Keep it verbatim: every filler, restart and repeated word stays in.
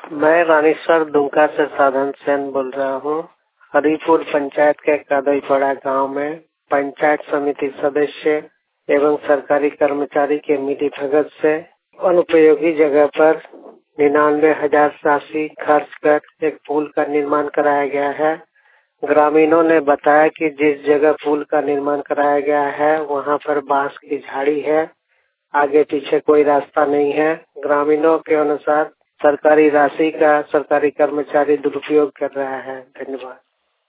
मैं रानीसर दुमका से साधन सेन बोल रहा हूँ। हरिपुर पंचायत के कदईपड़ा गांव में पंचायत समिति सदस्य एवं सरकारी कर्मचारी के मिली भगत से अनुपयोगी जगह पर निन्यानवे हजार राशि खर्च कर एक पुल का निर्माण कराया गया है। ग्रामीणों ने बताया कि जिस जगह पुल का निर्माण कराया गया है वहां पर बांस की झाड़ी है, आगे पीछे कोई रास्ता नहीं है। ग्रामीणों के अनुसार सरकारी राशि का सरकारी कर्मचारी दुरुपयोग कर रहा है। धन्यवाद।